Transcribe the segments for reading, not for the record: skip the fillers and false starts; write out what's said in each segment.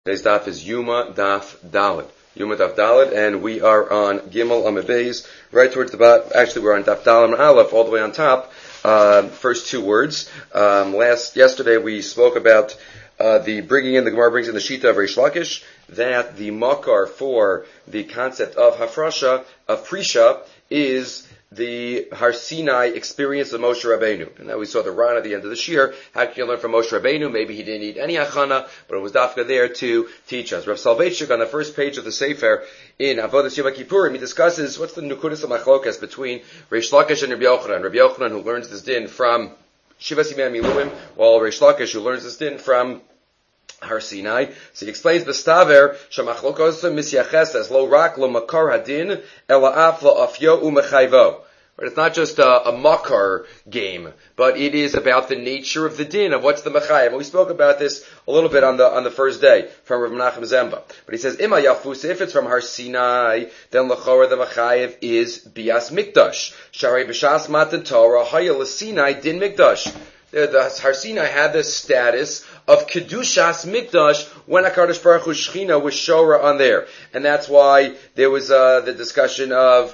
Today's daf is Yuma Daf Daled. Yuma Daf Daled, and we are on Gimel Amud Beis, right towards the bottom. Actually, we're on Daf Daled and Aleph, all the way on top. First two words. Yesterday we spoke about the Gemara brings in the Shita of Reish Lakish, that the makar for the concept of hafrasha, of prisha, is the Har Sinai experience of Moshe Rabbeinu. And now we saw the Ran at the end of the Shir. How can you learn from Moshe Rabbeinu? Maybe he didn't need any achana, but it was dafka there to teach us. Rav Soloveitchik, on the first page of the Sefer in Avodas Yom Kippurim, he discusses what's the nukudas of machlokas between Reish Lakish and Rabbi Yochanan. Rabbi Yochanan, who learns this din from Shivas Yimei Miluim, while Reish Lakish, who learns this din from Har Sinai. So he explains the staver shemachlokos misyaches lo rak lo makar hadin ela af lo afyo umechayvo. But it's not just a makar game, but it is about the nature of the din, of what's the mechayev. We spoke about this a little bit on the first day from Rav Menachem Zemba. But he says, Ima Yafus, if it's from Har Sinai, then l'chora the mechayev is bias mikdash. Sharei b'shas matan Torah hayel Sinai din mikdash. The Har Sinai had the status of Kedushas Mikdash when HaKadosh Baruch Hu Shechina was Shora on there. And that's why there was the discussion of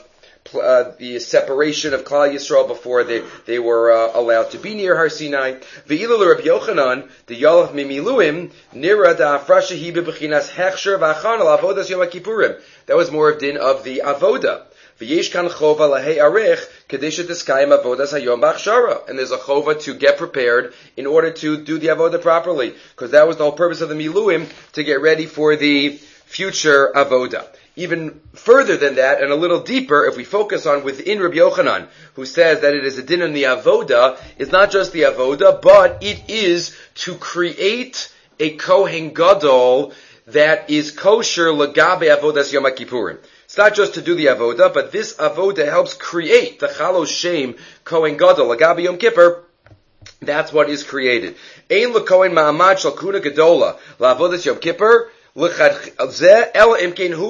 the separation of Klal Yisrael before they were allowed to be near Har Sinai. Ve'ilu Rabbi Yochanan, the Yalach Mimiluim, Nira da Afrasha hi bebechinas hechsher v'achan al avodas Yom Kippurim. That was more of din of the avoda. V'yesh kan chova lahei arich kadesha tiskayim avodas hayom b'achshara. And there's a chova to get prepared in order to do the avoda properly, because that was the whole purpose of the miluim, to get ready for the future avoda. Even further than that, and a little deeper, if we focus on within Rabbi Yochanan, who says that it is a din in the avoda, it's not just the avoda, but it is to create a Kohen Gadol that is kosher lagabe avodas Yom Kippurim. It's not just to do the avoda, but this avoda helps create the Chalos Shem Kohen Gadol lagabe Yom Kippur. That's what is created. Ein lekohen ma'amad shel kuna gedola la'avodas Yom Kippur. He's a ready a Kohen Gadol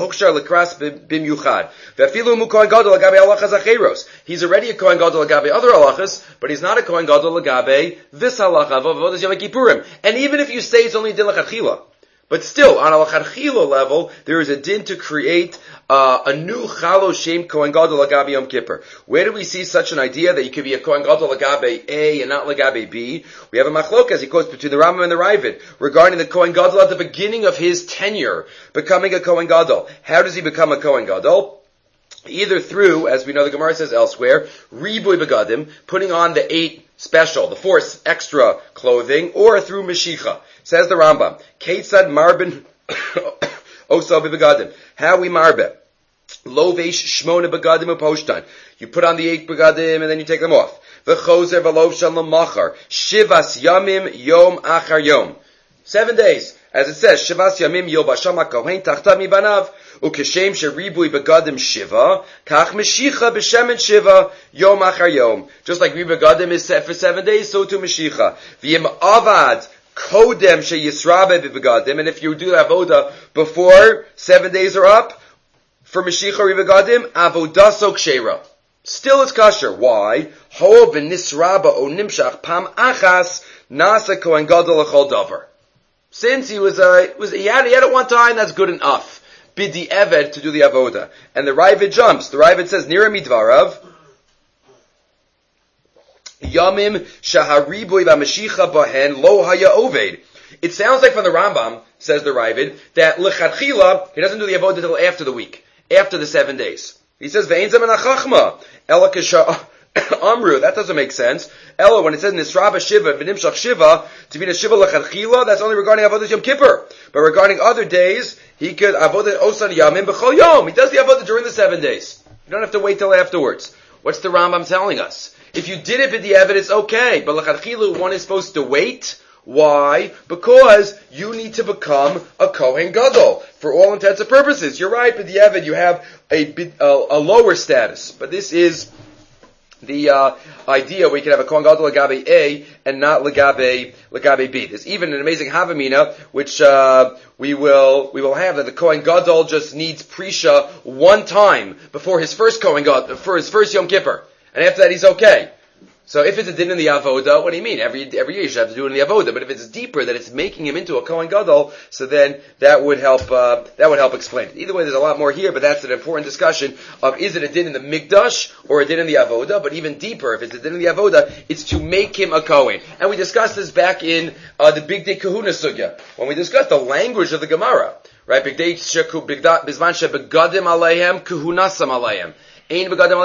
lagabe other halachas, but he's not a Kohen Gadol lagabe this halacha of avodas Yom Kippurim. And even if you say it's only din l'chadchila, but still, on a l'chadchila level, there is a din to create a new Chalo Shem Kohen Gadol lagabe Yom Kippur. Where do we see such an idea that you could be a Kohen Gadol lagabe A and not lagabe B? We have a machlok, as he quotes, between the Rambam and the Ravid, regarding the Kohen Gadol at the beginning of his tenure, becoming a Kohen Gadol. How does he become a Kohen Gadol? Either through, as we know the Gemara says elsewhere, ribuy begadim, putting on the 8 special, the 4 extra clothing, or through Meshicha. Says the Rambam, Keitzad marbin oso begadim. How we marbe? Lovesh shmona begadim uposhtan. You put on the 8 begadim and then you take them off. V'chozer v'lov shalom machar. Shivas yamim yom achar yom. 7 days. As it says, Shivas yamim yom basham kohen tachtav mibanav. Ukeshem sheribui begadim shiva. Kach meshicha b'shemen shiva yom achar yom. Just like begadim is set for 7 days, so too meshicha. V'yim avad kodem she yisrabe begadim. And if you do avoda before 7 days are up, for Mashiach Rivaгаdim, avoda sok sheira. Still it's kosher. Why? Ho v'nisraba o nimshach pam achas nasa kohen gadol l'chol davar. Since he had it one time, that's good enough. Bidi eved to do the avoda. And the Ravid jumps. The Ravid says, Nira midvarav, Yamim shahariboy v'mashicha bahen lo haya oved. It sounds like from the Rambam, says the Ravid, that l'chadchila, he doesn't do the avoda until after the week. After the 7 days. He says, Ve'ein zemen ha'chachma, ela kasha amru, that doesn't make sense. Ela, when it says nisraba shiva, v'nimshach shiva, to be a shiva l'chadchila, that's only regarding avodah Yom Kippur. But regarding other days, he could avodah osan yamim b'chol yom. He does the avodah during the 7 days. You don't have to wait till afterwards. What's the Rambam telling us? If you did it b'di'evet, it's okay. But l'chadchila, one is supposed to wait. Why? Because you need to become a Kohen Gadol. For all intents and purposes. You're right, but the Evid, you have a lower status. But this is the idea where you can have a Kohen Gadol Lagabe A and not Lagabe B. There's even an amazing Havamina, which we will have, that the Kohen Gadol just needs Prisha one time before his first Kohen Gadol, for his first Yom Kippur. And after that he's okay. So if it's a din in the avoda, what do you mean? Every year you should have to do it in the avoda. But if it's deeper, that it's making him into a Kohen Gadol, so then that would help explain it. Either way, there's a lot more here, but that's an important discussion of is it a din in the mikdash or a din in the avoda? But even deeper, if it's a din in the avoda, it's to make him a Kohen. And we discussed this back in the Big Day Kahuna Sugya when we discussed the language of the Gemara, right? Big Day Bizman shebegadim aleihem kahunasam aleihem. They're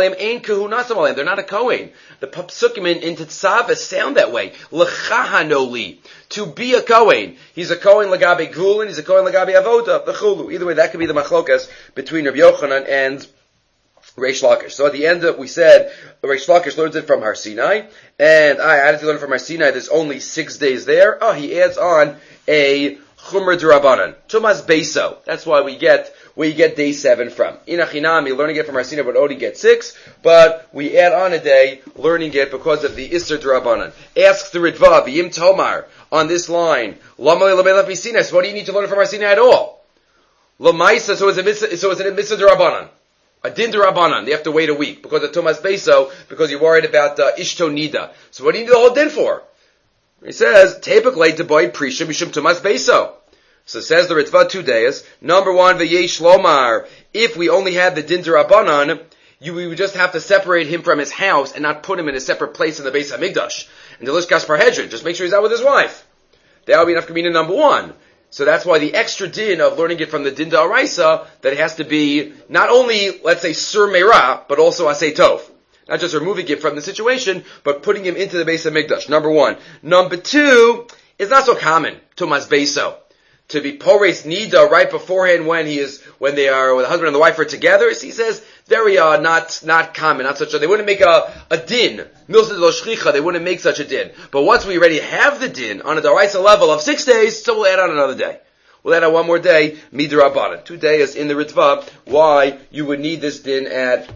not a Kohen. The Psukim in Tetzaveh sound that way. L'chahanoli. To be a Kohen. He's a Kohen lagabe Gvulin, he's a Kohen lagabe Avoda, v'chulu. Either way, that could be the machlokas between Rabbi Yochanan and Reish Lakish. So at the end, we said, Reish Lakish learns it from Har Sinai, and I added to learn from Har Sinai, there's only 6 days there. Oh, he adds on a Chumra D'Rabbanan. Tumas Beso. That's why we get where you get day 7 from. Inachinami, learning it from Har Sinai, but only get 6, but we add on a day, learning it because of the Isser D'Rabbanan. Asks the Ritva, V'yim Tomar, on this line, Lamalei Lamei Lafi Sinai, so what do you need to learn from Har Sinai at all? Lamaisa, so it's a Mitzvah D'Rabbanan. A din D'Rabbanan, they have to wait a week, because of Tumas Beso, because you're worried about Ishto Nida. So what do you need the whole din for? He says, Tepuk to boy Prisha Mishum Tumas Beso. So says the Ritva 2 days. Number 1, V'yesh Lomar. If we only had the din D'Rabbanan, we would just have to separate him from his house and not put him in a separate place in the Beis HaMikdash. And the Lishkas Parhedrin, just make sure he's out with his wife. That would be enough Kamina number 1. So that's why the extra din of learning it from the din D'Oraisa, that it has to be not only, let's say, Sur Meirah, but also Asay Tov. Not just removing it from the situation, but putting him into the Beis HaMikdash. Number 1. Number 2, it's not so common, Tumas Beso, to be Pores Nida right beforehand when the husband and the wife are together. He says, very, not common, not such a, they wouldn't make a din. Milsa lo shchicha, they wouldn't make such a din. But once we already have the din on a daraisa level of 6 days, so we'll add on another day. We'll add on one more day, midrabanan. 2 days in the Ritva, why you would need this din at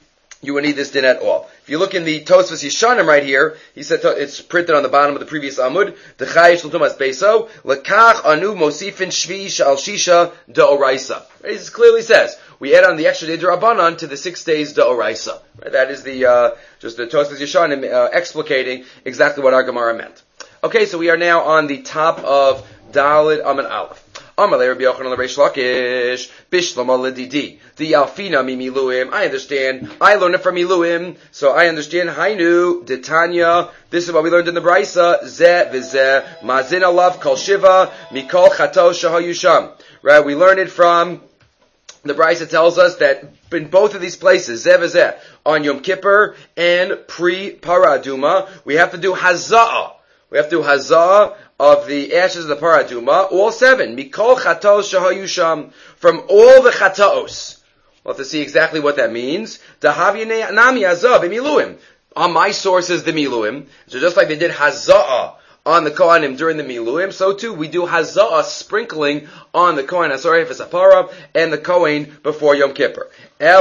all. If you look in the Tosfos Yeshanim right here, he said it's printed on the bottom of the previous Amud. The Chayish L'Tumas Beso Lekach Anu Mosifin Shvi Shal Shisha D'Oraisa. It clearly says we add on the extra day D'Rabbanan to the 6 days D'Oraisa. Right? That is the just the Tosfos Yeshanim explicating exactly what our Gemara meant. Okay, so we are now on the top of Daled Amud Aleph. Amalei Rabbi Yochanan Reish Lakish Bishlama Ledidi the Alfina Mimiluim. I understand. I learned it from Miluim, so I understand. Hainu Detanya. This is what we learned in the Brisa. Zeh v'zeh Mazin Alav Kol Shiva Mikol Chato Shahayusham. Right? We learn it from the Brisa. Tells us that in both of these places, Zeh v'zeh, on Yom Kippur and pre-Paraduma, we have to do Haza'ah. We have to do Haza'ah of the ashes of the Paraduma, all 7. Mikol Chatos Shahayusham, from all the Chatos. We'll have to see exactly what that means. Dahavyanei Nami Haza'ah b'Miluim. On my sources, the Miluim. So just like they did Haza'ah on the Kohanim during the Miluim, so too we do Haza'ah sprinkling on the Kohen Hasorei V'Sapara and the Kohen before Yom Kippur.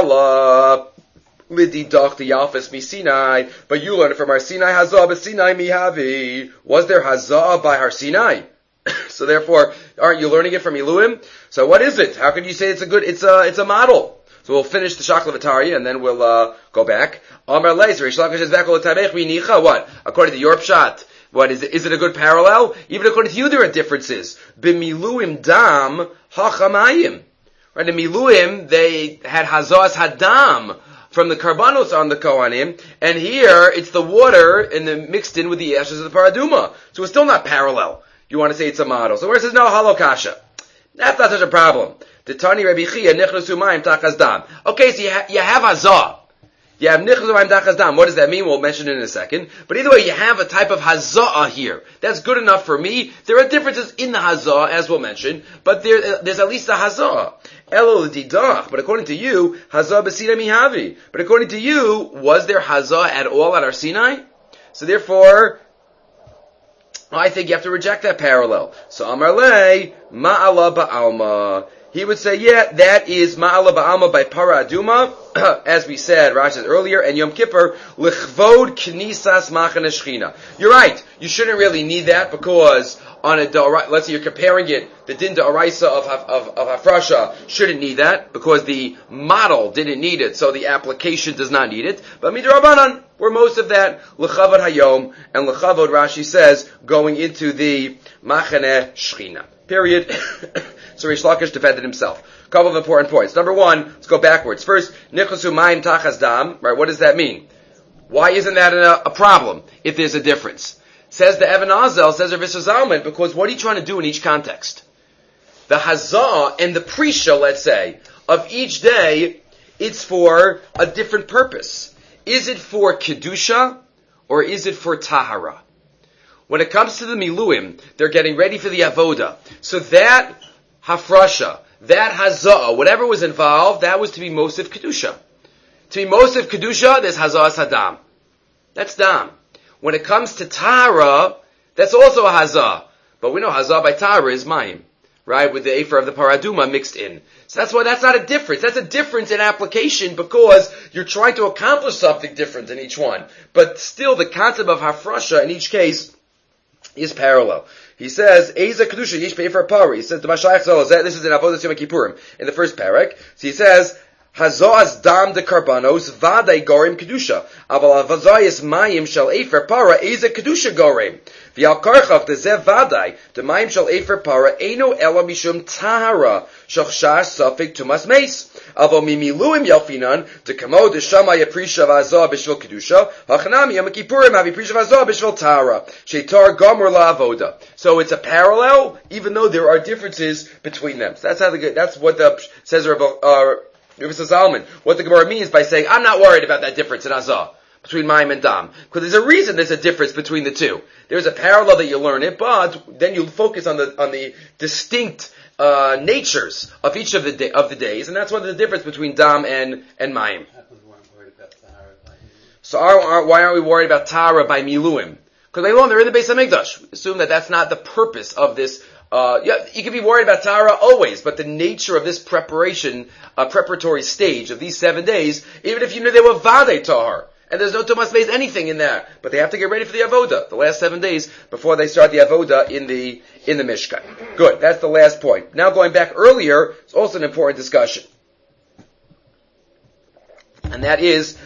Ella Lididach the Yalfas mi Sinai, but you learned it from Har Sinai. Haza'ah b'Sinai mihavi. Was there Haza'ah by Har Sinai? So therefore, aren't you learning it from Miluim? So what is it? How can you say it's a model? So we'll finish the Shakla V'Tarya and then we'll go back. Amar Leis Reish Lakish is back. What? According to your pshat, what is it? Is it a good parallel? Even according to you, there are differences. B'Miluim dam hachamayim. Right? In Miluim, they had Haza'as hadam from the karbanos on the Kohanim, and here it's the water mixed in with the ashes of the Paraduma. So it's still not parallel. You want to say it's a model. So where it says no halokasha, that's not such a problem. The Tani Rabbi Chia nichnasu mayim tachas dam. Okay, so you have hazah. You have nichnasu mayim tachas dam. What does that mean? We'll mention it in a second. But either way, you have a type of hazah here. That's good enough for me. There are differences in the hazah, as we'll mention, but there's at least a hazah. Elo l'didach. But according to you, hazah b'Sinai mihavi. But according to you, was there hazah at all at Har Sinai? So therefore, I think you have to reject that parallel. So Amar Lei ma'ala ba'alma. He would say, yeah, that is ma'ala ba'alma by Paraduma, as we said, Rashi said earlier, and Yom Kippur, l'chvod knisas machane shechina. You're right, you shouldn't really need that because on a let's say you're comparing it, the din da'oraisa of hafrasha shouldn't need that because the model didn't need it, so the application does not need it. But midrabanan, where most of that lechavod hayom and lechavod, Rashi says, going into the machane shchina. Period. So Rish Lakish defended himself. A couple of important points. Number one, let's go backwards. First, nichosu mayim tachas dam. Right? What does that mean? Why isn't that a problem if there's a difference? Says the Evan Azel, says Rav Yisrael Zalman, because what are you trying to do in each context? The hazah and the prisha, let's say, of each day, it's for a different purpose. Is it for kedusha or is it for tahara? When it comes to the miluim, they're getting ready for the avoda. So that hafrasha, that hazah, whatever was involved, that was to be mosif kedusha. To be mosif kedusha, there's hazah sadam. That's dam. When it comes to tahara, that's also a hazah. But we know hazah by tahara is mayim, right? With the efer of the paraduma mixed in. So that's why that's not a difference. That's a difference in application because you're trying to accomplish something different in each one. But still, the concept of hafrasha in each case is parallel. He says, Eza Kedusha Yish Be'efer Pari. He says, the Mashayach Zolazet, this is in Avodas Yom Kippurim, in the first parak. So he says, Hazoaz dam de karbanos, vaday gorim Kedusha. Aval avazayis mayim shal efer para, Eza Kedusha gorim. V'al karchach de zev vaday, de mayim shal efer para, Eino ela mishum tahara, shachshash safik tumas meis. Aval mimiluim yalfinan, de kamo de shama yaprisha vazah b'shvil Kedusha, hachanami Yom Kippurim havi prisha vazah b'shvil tahara. Sheitar gomer la avoda. So it's a parallel, even though there are differences between them. So that's what the says Rav Zalman. What the Gemara means by saying, I'm not worried about that difference in Azah between Mayim and Dam. Because there's a reason there's a difference between the two. There's a parallel that you learn it, but then you focus on the distinct natures of each of the days, and that's what the difference between Dam and Mayim. So why aren't we worried about Tahara by Miluim? Because they're in the Beis HaMikdash. Assume that that's not the purpose of this. You can be worried about Tahara always, but the nature of this preparatory stage of these 7 days, even if you knew they were Vadei Tahar, and there's no Tumas Beis anything in there, but they have to get ready for the Avoda, the last 7 days before they start the Avoda in the Mishkan. Good, that's the last point. Now going back earlier, it's also an important discussion. And that is,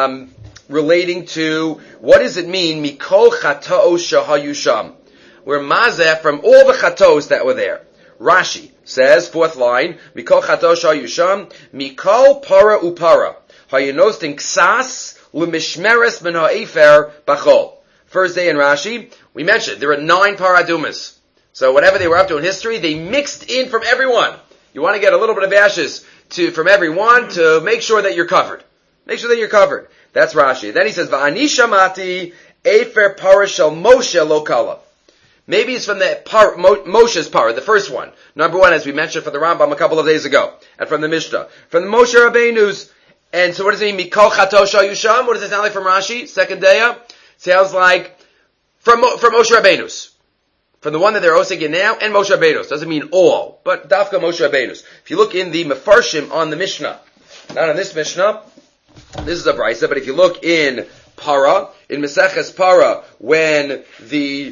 relating to what does it mean mikol chata'os shahayu sham? We're mazeh from all the chatos that were there. Rashi says, fourth line, mikol chata'os shahayu sham, mikol para upara hayanostin ksas l'mishmeres min ha'efer bachol. First day in Rashi, we mentioned there are 9 paradumas. So whatever they were up to in history, they mixed in from everyone. You want to get a little bit of ashes from everyone to make sure that you're covered. Make sure that you're covered. That's Rashi. Then he says, V'ani shamati efer para shel Moshe lo kala. Maybe it's from the Moshe's para, the first one. Number 1, as we mentioned for the Rambam a couple of days ago, and from the Mishnah. From the Moshe Rabbeinu's. And so what does it mean? Mikol chato shayu sham? What does it sound like from Rashi? Second day? Sounds like from Moshe Rabbeinu's. From the one that they're osing in now, and Moshe Rabbeinu's. Doesn't mean all, but dafka Moshe Rabbeinu's. If you look in the Mefarshim on the Mishnah, not on this Mishnah, this is a brisa, but if you look in Para, in Meseches Para, when the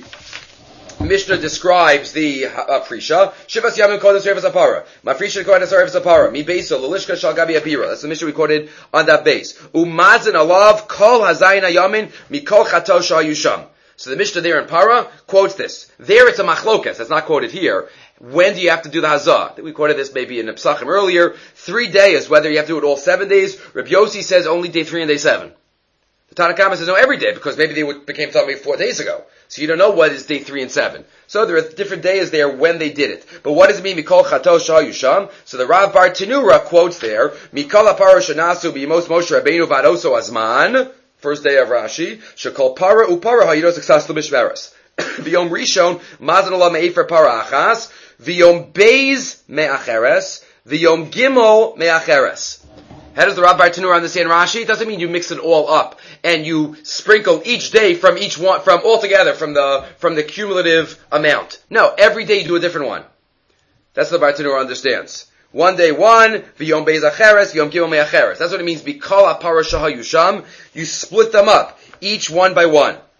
Mishnah describes the Prisha, Shivas Yamim Kodesh Revas Apara, Mafrisha Kodesh Revas Apara, Mi Beiso, Lulishka Shal Gabi Apira. That's the Mishnah we quoted on that base. Umazin Alav, Kol Hazayin Ayamin, Mikol Chato Shal Yusham. So the Mishnah there in Para quotes this. There it's a machlokas, that's not quoted here. When do you have to do the hazah? I think we quoted this maybe in the Psachim earlier. 3 days, whether you have to do it all 7 days. Rabbi Yossi says only day 3 and day 7. The Tanna Kama says no, every day, because maybe they became talking 4 days ago. So you don't know what is day 3 and 7. So there are different days there when they did it. But what does it mean, Mikol Chato Shah Yusham? So the Rav Bar Tenura quotes there, Mikol Apara Shanasu B'Yemos Moshe Rabbeinu Vadoso Azman, first day of Rashi, Shekol Para Upara Hayidos Exas L'Mishmeres. V'Yom Rishon, Mazan Olam Me'efer Para Achas, V'Yom Beis Me'acheres, V'Yom Gimel Me'acheres. How does the Rav Bar Tenura understand Rashi? It doesn't mean you mix it all up and you sprinkle each day from each one, from altogether, from the cumulative amount. No, every day you do a different one. That's what the Bar Tenura understands. One day one, V'Yom Beis Acheres, V'Yom Gimel Me'acheres. That's what it means, B'Kol HaPara Shaha Yusham. You split them up, each one by one.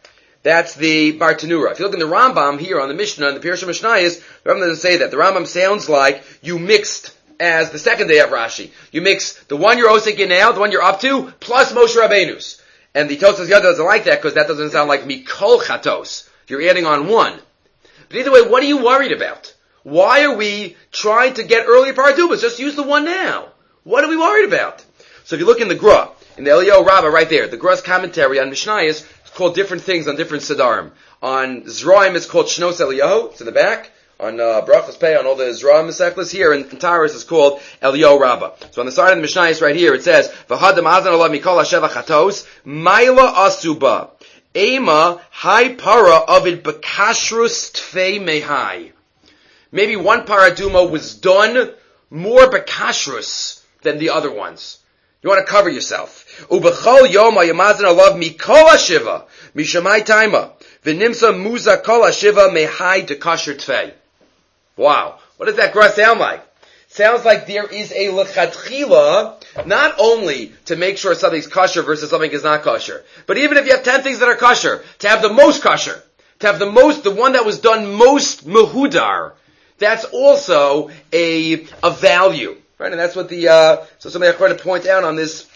That's the Bartanura. If you look in the Rambam here on the Mishnah, in the Pirush Mishnayos, the Rambam doesn't say that. The Rambam sounds like you mixed as the second day of Rashi. You mix the one you're osik in now, the one you're up to, plus Moshe Rabbeinu's. And the Tosas Yad doesn't like that because that doesn't sound like Mikol Chatos. You're adding on one. But either way, what are you worried about? Why are we trying to get earlier Paradubas? Just use the one now. What are we worried about? So if you look in the Gra, in the Eliyahu Rabbah right there, the Gra's commentary on Mishnayos is called different things on different Siddharim. On Zraim it's called Shnos Eliyahu, it's in the back. On Brachos Pei, on all the Zraim Mesechlis here, and Taurus is called Eliyahu Rabbah. So on the side of the Mishnayos right here, it says, V'hadam azan alav mikol hasheva chatos, Maila asuba, Ema hai para avid bekashrus tfei mehai. Maybe one paraduma was done more bekashrus than the other ones. You want to cover yourself. Ubechol yom hayamazan alav mikol hashiva, mishamai taima, v'nimsa muza kol hashiva mehai dekasher tfei. Wow. What does that gra sound like? Sounds like there is a lechatchila, not only to make sure something's kosher versus something is not kosher, but even if you have 10 things that are kosher, to have the most kosher, to have the one that was done most mehudar, that's also a value. Right? And that's what so somebody I tried to point out on this,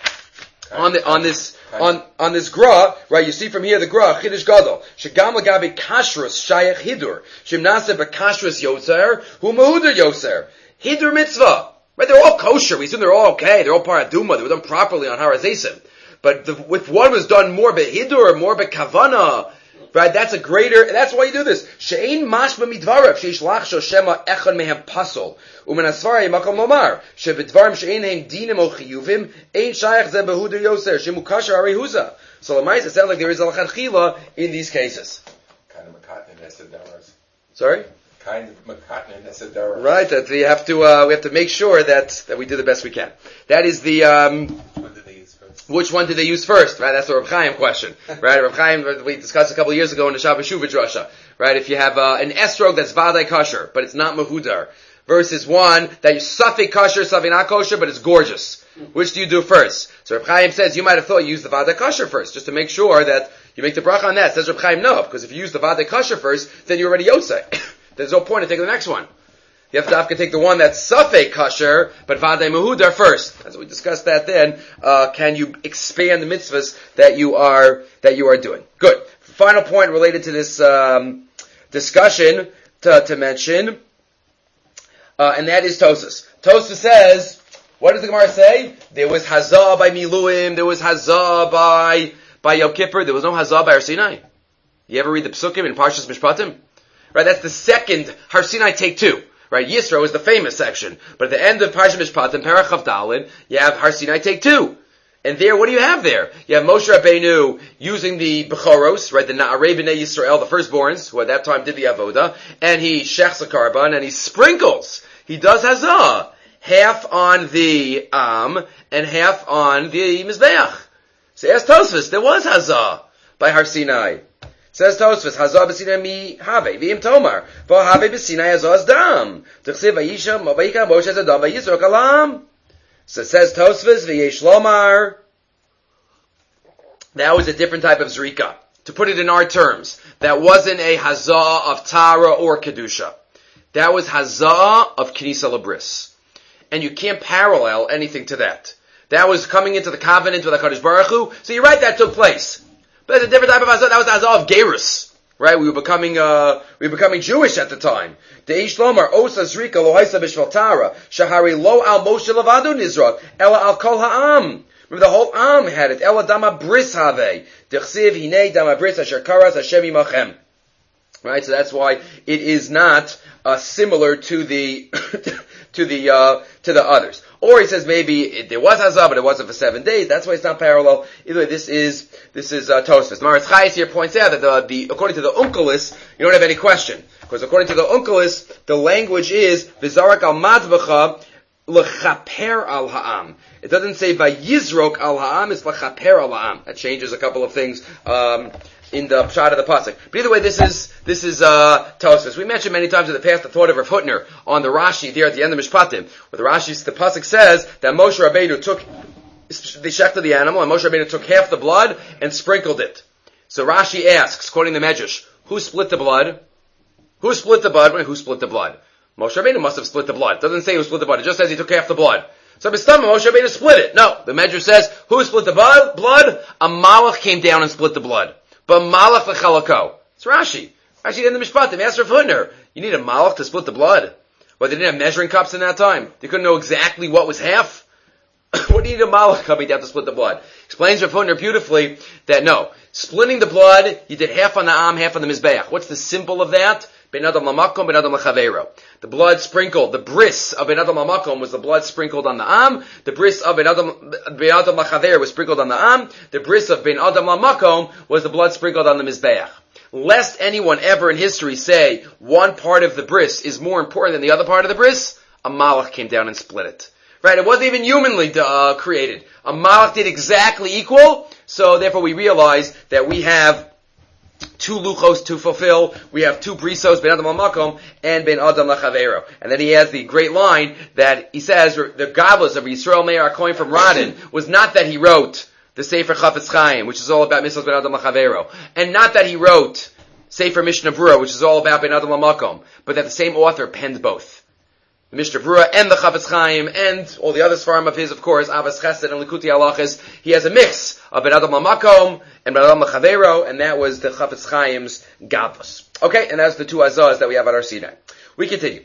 on this gra, right? You see from here the gra Chiddush Gadol shegam lagabe kashrus shayach hidur shemnase bekashrus yoser hu mehudar yoser hidur mitzvah. Right? They're all kosher. We assume they're all okay. They're all paraduma. They were done properly on Har HaZeisim. But if one was done more behidur, more bekavana, right? That's a greater. That's why you do this. She'ein mashma midvarav sheishlach shoshema echad mehem pasol umen asvarei makom lomar shebedvarim she'ein hem dinim o chiyuvim ein shayach ze behuder yoser shemu kasher arihuza. So Lamais, it sounds like there is a lachatchila in these cases. Kind of makatnin esedaras. Sorry. Kind of makatnin esedaras. Right. That we have to make sure that we do the best we can. That is the. Which one did they use first? Right, that's the Reb Chaim question. Right, Reb Chaim, we discussed a couple of years ago in the Shabbos Shuvah Drasha. Right, if you have an estrog that's vadai kosher, but it's not mehudar, versus one that is safek kosher, safek not kosher, but it's gorgeous. Which do you do first? So Reb Chaim says you might have thought you use the vadai kosher first, just to make sure that you make the bracha on that. Says Reb Chaim, no, because if you use the vadai kosher first, then you're already yotzei. There's no point in taking the next one. You have to take the one that's safek kosher, but vadei mehudar first. As we discussed that then, can you expand the mitzvahs that you are doing? Good. Final point related to this discussion to mention, and that is Tosas. Tosas says, what does the Gemara say? There was hazah by Miluim, there was hazah by Yom Kippur, there was no hazah by Har Sinai. You ever read the Psukim in Parshas Mishpatim? Right, that's the second Har Sinai take 2. Right, Yisro is the famous section. But at the end of Parshat Mishpatim, Perach Chav Daled, you have Har Sinai take 2. And there, what do you have there? You have Moshe Rabbeinu using the Bechoros, right, the Na'arei B'nai Yisrael, the firstborns, who at that time did the Avodah, and he shechs a karban, and he sprinkles. He does Hazah. Half on the Am, and half on the Mizbeach. So ask Tosfos, there was Hazah by Har Sinai. Says Tosfos, Hazah b'Sinai mi have, v'im tomar, v'have b'Sinai Hazah dam. T'chsev v'yisha, v'yika Moshe zadam v'yisrok alam. So says Tosfos, v'yesh lomar. That was a different type of zrika. To put it in our terms, that wasn't a Hazah of Tara or Kedusha. That was Hazah of Knisa Labris. And you can't parallel anything to that. That was coming into the covenant with HaKadosh Baruch Hu. So you're right, that took place. But it's a different type of Hazah. That was Hazah of Gerus. Right? We were becoming Jewish at the time. Deish Lomar, Osa Zrika, Lo Haisa B'Shval Tara, Shahari Lo Al Moshe Levadu Nizrak, Ela Al Kol Ha'am. Remember, the whole Am had it. Ela Dama Bris Have. Dechsiv Hinei Dama Bris Asher Karas Hashem Imachem. Right? So that's why it is not similar to the to the others. Or he says maybe there was Hazah, but it wasn't for 7 days. That's why it's not parallel. Either way, this is Tosfos. Maris Chayes here points out that according to the Unkelis, you don't have any question. Because according to the Unkelis, the language is V'zarak al madbacha l'chaper al ha'am. It doesn't say vayizrok al ha'am, it's l'chaper al ha'am. That changes a couple of things in the pshat of the pasuk. But either way, this is Tosfos. We mentioned many times in the past the thought of Rav Hutner on the Rashi there at the end of Mishpatim, where the pasuk says that Moshe Rabbeinu took the shech of the animal, and Moshe Rabbeinu took half the blood and sprinkled it. So Rashi asks, quoting the Medrash, who split the blood? Who split the blood? Who split the blood? Moshe Rabbeinu must have split the blood. It doesn't say who split the blood. It just says he took half the blood. So B'stam, Moshe Rabbeinu split it. No, the Medrash says, who split the blood? A malach came down and split the blood. But malach lechalako. It's Rashi. Rashi in the Mishpat, the Master of Hudner. You need a malach to split the blood. Well, they didn't have measuring cups in that time. They couldn't know exactly what was half. What do you need a malach coming down to split the blood? Explains Rav Hudner beautifully that no, splitting the blood, you did half on the am, half on the mizbeach. What's the symbol of that? Ben adam lamakom, ben adam lachavero. The blood sprinkled, the bris of ben adam lamakom was the blood sprinkled on the am. The bris of ben adam lachavero was sprinkled on the am. The bris of ben adam lamakom was the blood sprinkled on the mizbeach. Lest anyone ever in history say one part of the bris is more important than the other part of the bris, a malach came down and split it. Right? It wasn't even humanly created. A malach did exactly equal, so therefore we realize that we have two luchos to fulfill. We have two brisos, ben adam lamakom and ben adam lachavero. And then he has the great line that he says the godless of Yisrael Meir HaKohen from Radin was not that he wrote the Sefer Chafetz Chaim, which is all about Mitzvos ben adam lachavero, and not that he wrote Sefer Mishnah Berurah, which is all about ben adam lamakom, but that the same author penned both. The Mishnah Berurah and the Chafetz Chaim and all the other svarim of his, of course, Avos Chesed and Likutei Halachos. He has a mix of Ben Adam LaMakom and Ben Adam LaChavero, and that was the Chafetz Chaim's Gavos. Okay, and that's the two azaz that we have at our Sinai. We continue.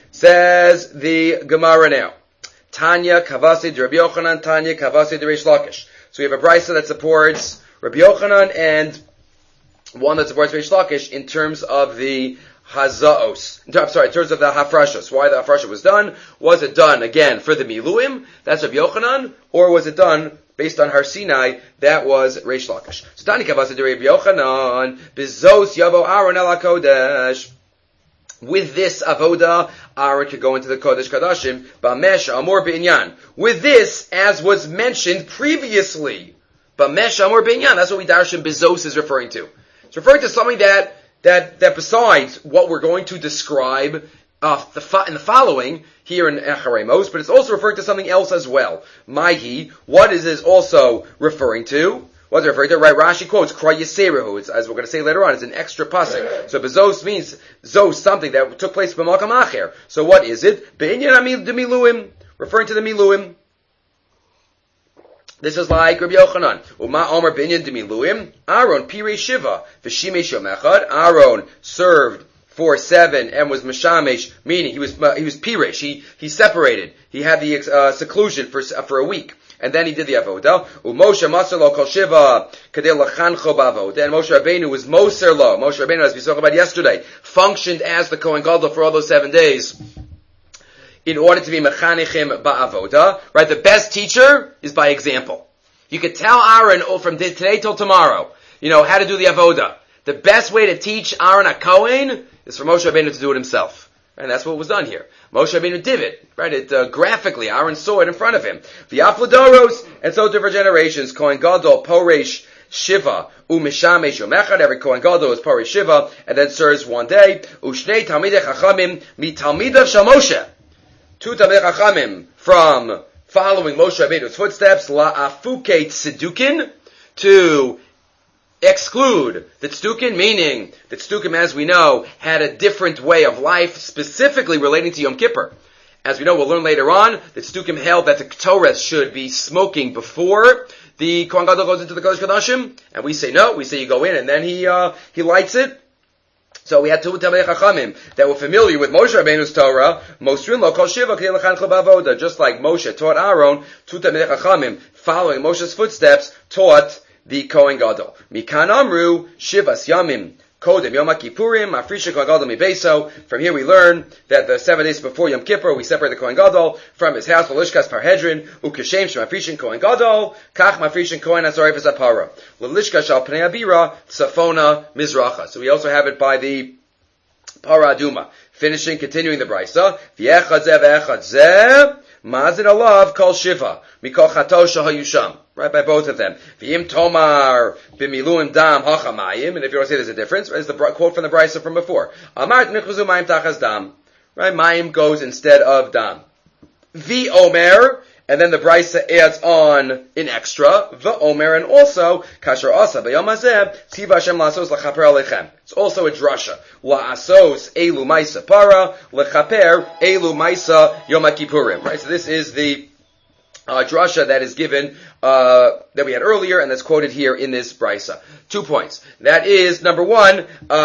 Says the Gemara now. Tanya Kavasi de Rabbi Yochanan, Tanya Kavasi de Reish Lakish. So we have a brisa that supports Rabbi Yochanan and one that supports Reish Lakish in terms of the Hazaos. In terms of the Hafrashos. Why the Hafrasha was done. Was it done, again, for the Miluim? That's Rabbi Yochanan. Or was it done based on Har Sinai? That was Reish Lakish. So Tani Kavasa de Rabbi Yochanan. Bizos Yavo Aaron El HaKodesh. With this avoda, Aaron could go into the Kodesh Kadashim. Bamesh Amor B'inyan. With this, as was mentioned previously. Bamesh Amor B'inyan. That's what we Darshan Bizos is referring to. It's referring to something that besides what we're going to describe in the following, here in Echarei Mos, but it's also referring to something else as well. Maihi, what is this also referring to? What's it referring to? Right, Rashi quotes, Kra Yiserahu, as we're going to say later on, it's an extra pasuk. So Bezos means, Zos, something that took place b'makam acher. So what is it? Be'inyan de Miluim, referring to the Miluim. This is like Rabbi Yochanan. Uma Omer Binyan Demiluim. Aaron Pirei Shiva. V'Shimesh Yom Echad. Aaron served for 7 and was Meshamesh, meaning he was Piresh. He separated. He had the seclusion for a week. And then he did the avodah. Moshe Maser Lo Kol Shiva Kadei Lachancho B'avodah. And Moshe Rabbeinu was Moser Lo. Moshe Rabbeinu, as we spoke about yesterday, functioned as the Kohen Gadol for all those 7 days. In order to be mechanechim ba'avoda, right? The best teacher is by example. You could tell Aaron from today till tomorrow, how to do the avoda. The best way to teach Aaron HaKohen is for Moshe Rabbeinu to do it himself. And that's what was done here. Moshe Rabbeinu did it, right? It graphically, Aaron saw it in front of him. V'yafladoros, and so different generations, Kohen Gadol, Poresh, Shiva, U'mishamesh Yom Echad, every Kohen Gadol is Poresh Shiva, and then serves one day. U'shnei Talmidei Chachamim, mi Talmidav Shel Moshe. 2 Talmidei Chachamim from following Moshe Rabbeinu's footsteps, la'afuke tzedukin, to exclude the tzedukin, meaning that tzedukim, as we know, had a different way of life, specifically relating to Yom Kippur. As we know, we'll learn later on, that tzedukim held that the Torah should be smoking before the Kohen Gadol goes into the Kodesh Kodashim, and we say no, we say you go in and then he lights it. So we had 2 Talmidei Chachamim that were familiar with Moshe Rabbeinu's Torah, Mosrin Lo Kol Shiva Kadei Lachancho B'avodah, just like Moshe taught Aaron, 2 Talmidei Chachamim, following Moshe's footsteps, taught the Kohen Gadol. Mikan Amru, Shivas Yamim, Kodem Yom HaKippurim, Mafrisha Kohen Gadol Mibeso. From here we learn that the 7 days before Yom Kippur, we separate the Kohen Gadol from his house, L'lishkas Parhedrin, Ukeshem Shemafrishin Kohen Gadol, Kach Mafrishin Kohen Asarefes Apara, L'lishkas Shal Pnei Abira, Tzafona Mizracha. So we also have it by the Para Aduma. Continuing the Brisa, V'echad Zeh V'echad Zeh, Mazin Alav Kol Shiva, Mikol Chato Shahayusham. Right, by both of them. V'im Tomar B'miluim Dam Hachamayim. And if you want to say there's a difference, it's the quote from the Brisa from before. Amart Nichvazu Mayim Tachas Dam. Right, Mayim goes instead of Dam. V'omer, And then the Brisa adds on an extra, v'omer, and also, kasher asa b'yom hazeh, tziva Hashem la'asos l'chaper alechem. It's also a drasha. La'asos elu maisa para, l'chaper elu maisa yom kippurim. Right, so this is the drasha that is given, that we had earlier, and that's quoted here in this Brisa. 2 points. That is, number one,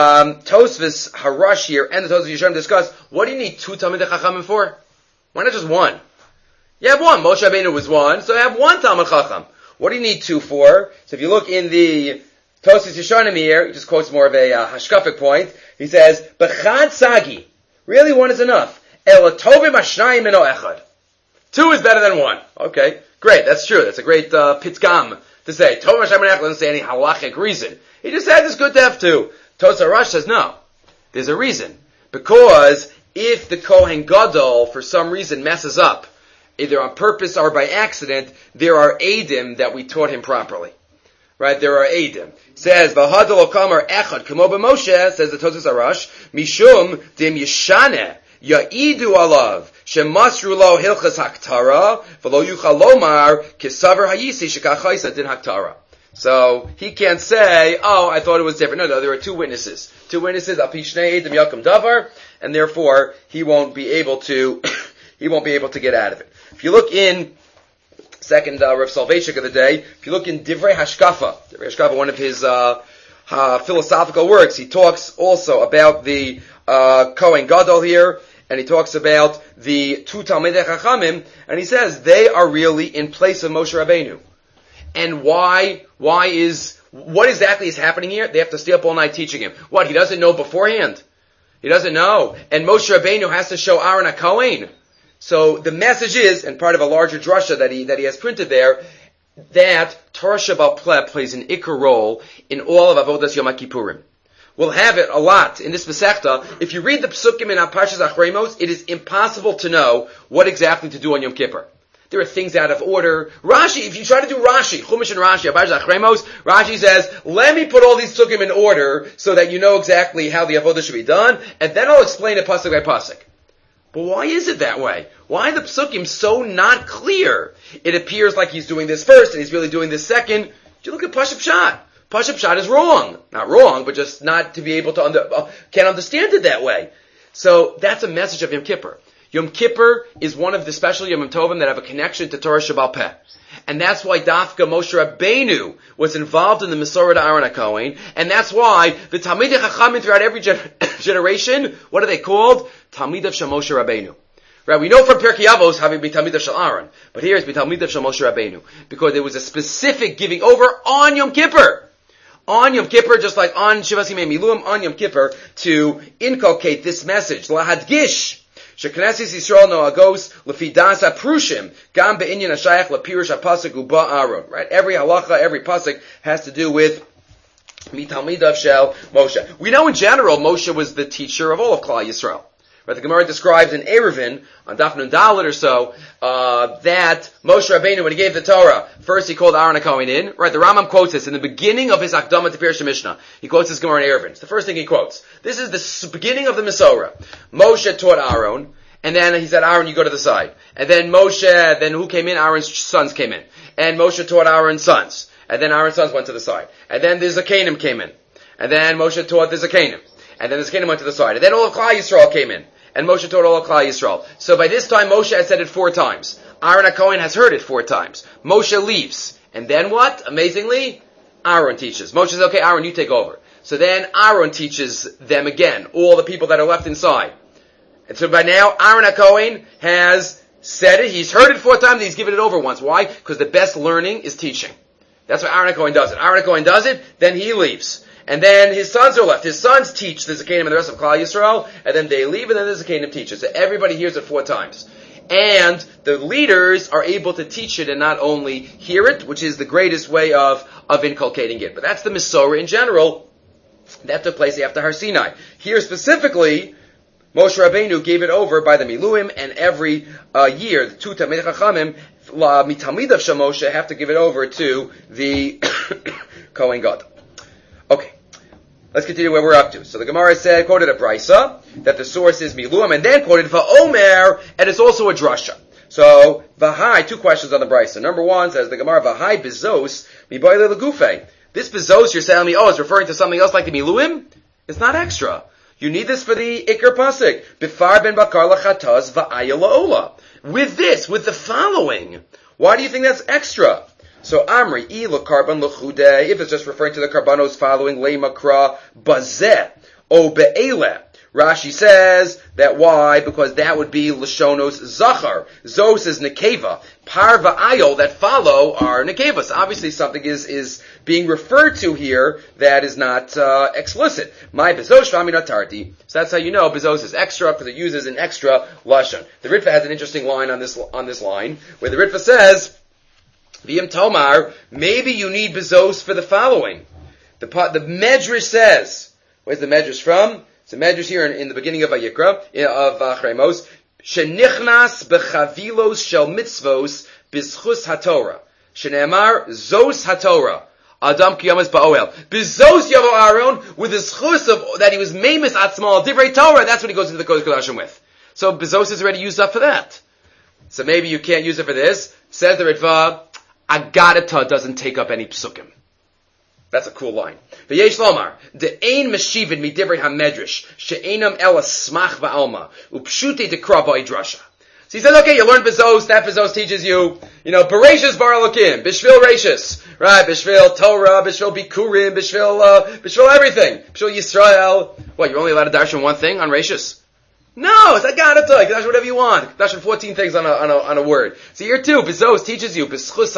Tosfos Harash here and the Tosfos Yesharim discuss, what do you need 2 Talmidei Chachamim for? Why not just one? You have one. Moshe Rabbeinu was one, so you have one Talmid Chacham. What do you need 2 for? So if you look in the Tosfos Yesharim here, he just quotes more of a hashkafic point. He says, B'chad Sagi. Really, one is enough. El Tovim Ashnayim Mino Echad. 2 is better than 1. Okay, great. That's true. That's a great pitgam to say. Tovim Ashnayim Mino Echad doesn't say any halachic reason. He just says it's good to have 2. Tosfos Harash says no. There's a reason. Because if the Kohen Gadol, for some reason, messes up, either on purpose or by accident, there are Eidim that we taught him properly. Right? There are Eidim. Says, V'hadal Okamar Echad, Kamo B'Moshe, says the Tosfos Harash, Mishum Dim Yishaneh, Ya'idu Alav, Shemasru Lo Hilchas Haktara, V'lo Yuchal Lomar, Kisaver Hayisi Shekachaysa Din Haktara. So, he can't say, oh, I thought it was different. No, there are 2 witnesses. 2 witnesses, Al Pi Shnei Eidim Yakum Davar, and therefore, he won't be able to get out of it. If you look in second Rav Soloveitchik of the day, if you look in Divrei Hashkafa, one of his philosophical works, he talks also about the Kohen Gadol here, and he talks about the 2 Talmidei Chachamim, and he says they are really in place of Moshe Rabbeinu. And what exactly is happening here? They have to stay up all night teaching him. What, he doesn't know beforehand? He doesn't know. And Moshe Rabbeinu has to show Aaron HaKohen. So the message is, and part of a larger drasha that he has printed there, that Torah Sheba'al Peh plays an ikar role in all of Avodas Yom Kippurim. We'll have it a lot in this Masechta. If you read the Psukim in Parshas Achremos, it is impossible to know what exactly to do on Yom Kippur. There are things out of order. Rashi, if you try to do Rashi, Chumash and Rashi, Parshas Achremos, Rashi says, let me put all these Psukim in order so that you know exactly how the Avodah should be done, and then I'll explain it pasuk by pasuk. But why is it that way? Why are the psukim so not clear? It appears like he's doing this first and he's really doing this second. You look at Pashup Pshat. Pashup Pshat is wrong. Not wrong, but just not to be able to can't understand it that way. So that's a message of Yom Kippur. Yom Kippur is one of the special Yom Tovim that have a connection to Torah Sheba'al Peh. And that's why Dafka Moshe Rabbeinu was involved in the Mesorah to Aaron HaKohen, and that's why the Talmidei Chachamim throughout every generation, what are they called? Talmidav Shel Moshe Rabbeinu. Right, we know from Pirkei Avos having been Talmidav Shel Aaron, but here it's been Talmidav Shel Moshe Rabbeinu, because there was a specific giving over on Yom Kippur. On Yom Kippur, just like on Shivas Yimei Miluim, on Yom Kippur, to inculcate this message, Lahadgish, Sheknesis Yisrael noagos lefidas aprushim gam be'inyan hashayach lepirush hapasuk uba Aaron. Right, every halacha, every pasuk has to do with mitalmidav shel Moshe. We know in general Moshe was the teacher of all of Klal Yisrael. Right, the Gemara describes in Eruvin on Daf Nun Dalet or so that Moshe Rabbeinu, when he gave the Torah, first he called Aaron HaKohen in. Right, the Rambam quotes this in the beginning of his Akdama to Pirush Mishnah. He quotes this Gemara in Eruvin. It's the first thing he quotes. This is the beginning of the Mesorah. Moshe taught Aaron, and then he said, Aaron, you go to the side. And then Moshe, then who came in? Aaron's sons came in. And Moshe taught Aaron's sons. And then Aaron's sons went to the side. And then the Zakanim came in. And then Moshe taught the Zakanim. And then the Zakanim went to the side. And then all of Klal Yisrael came in. And Moshe taught all of Klal Yisrael. So by this time, Moshe has said it 4 times. Aaron HaKohen has heard it 4 times. Moshe leaves. And then what? Amazingly, Aaron teaches. Moshe says, okay, Aaron, you take over. So then Aaron teaches them again, all the people that are left inside. And so by now, Aaron HaKohen has said it. He's heard it 4 times. He's given it over once. Why? Because the best learning is teaching. That's why Aaron HaKohen does it. Aaron HaKohen does it, then he leaves. And then his sons are left. His sons teach the Zakanim and the rest of Klal Yisrael, and then they leave, and then the Zakanim teaches. So everybody hears it 4 times. And the leaders are able to teach it and not only hear it, which is the greatest way of inculcating it. But that's the Mesorah in general. That took place after Har Sinai. Here specifically, Moshe Rabbeinu gave it over by the Miluim, and every year, the 2 Talmidei Chachamim, Mitalmidav Shel Moshe, have to give it over to the Kohen Gadol. Okay, let's continue where we're up to. So the Gemara said, quoted a Brisa, that the source is Miluim, and then quoted Va'omer, and it's also a drasha. So, Vahai, two questions on the Brisa. Number one says the Gemara, Vahai bezos mibayle legufe. This bezos you're telling me, it's referring to something else like the miluim? It's not extra. You need this for the Iker Pasik. Bifar ben bakar lachataz va'aya la'ola. With this, with the following. Why do you think that's extra? So, Amri, I l'karban l'chude, if it's just referring to the karbanos following, le'makra bazeh, o be'ele. Rashi says that why? Because that would be Lashonos Zachar. Zos is Nekeva. Parva Ayol that follow are Nekevas. Obviously something is being referred to here that is not explicit. My Bezos Shvaminatarti. So that's how you know Bezos is extra because it uses an extra Lashon. The Ritva has an interesting line on this line where the Ritva says, V'im Tomar, maybe you need Bezos for the following. The Medrash says, where's the Medrash from? The Medrash here in the beginning of Vayikra, of Chremos, Shenichnas bechavilos shel mitzvos bizchus haTorah. Shene'emar zos haTorah. Adam kiyamas ba'oel. Bizos yavo Aaron with the schus of that he was memes atzmal divrei Torah. That's what he goes into the Kodesh Kodashim with. So bizos is already used up for that. So maybe you can't use it for this. Says the Ritva, Agadata doesn't take up any psukim. That's a cool line. V'yesh lomar, de'ein meshivin midivrei hamedrash, she'enam ela smach ba'alma, upshute dekra ba'idrasha. So he says, okay, you learned Bezos, that Bezos teaches you, Bereshis bar Elokim, Bishvil Reshis, right, Bishvil Torah, Bishvil Bikurim, Bishvil everything, Bishvil Yisrael. What, you're only allowed to darshan one thing on Reshis? No, it's Agadata, you can darshan whatever you want. Darshan 14 things on a word. So here too, Bezos teaches you, B'schus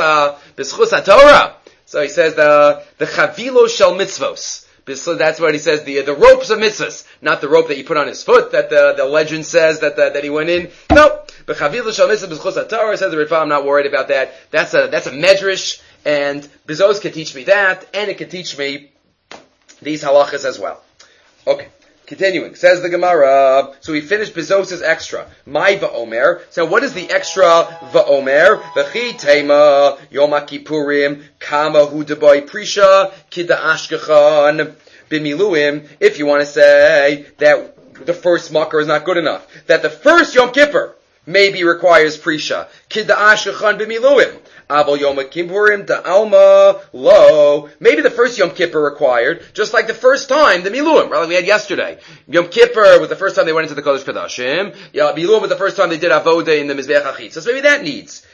HaTorah. So he says the chavilo shel mitzvos. That's what he says, the ropes of mitzvahs, not the rope that you put on his foot that the legend says that he went in. No, but chavilo shel mitzvos b'schus haTorah, says the Ritva, I'm not worried about that. That's a medrash, and Bezos can teach me that, and it can teach me these halachas as well. Okay. Continuing, says the Gemara, so we finished Bezos' extra. My va'omer. So what is the extra va'omer? V'chi tema Yom HaKippurim kama hu deboi prisha kida ashkechan b'miluim. If you want to say that the first makar is not good enough, that the first Yom Kippur maybe requires prisha kida ashkechan b'miluim. Aval Yom Kippurim da'alma lo. Maybe the first Yom Kippur required, just like the first time, the Miluim, right, like we had yesterday. Yom Kippur was the first time they went into the Kodesh Kodashim. Miluim was the first time they did Avodah in the Mizbeach HaChitzos. So maybe that needs.